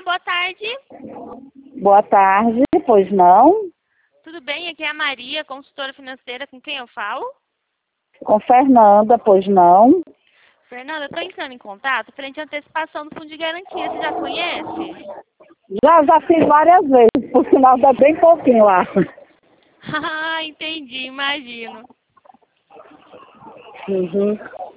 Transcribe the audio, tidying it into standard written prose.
boa tarde. Boa tarde, pois não? Tudo bem? Aqui é a Maria, consultora financeira, com quem eu falo? Com Fernanda, pois não? Fernanda, eu estou entrando em contato frente à antecipação do fundo de garantia. Você já conhece? Já fiz várias vezes, por sinal dá bem pouquinho lá. Ah, entendi, imagino. Uhum.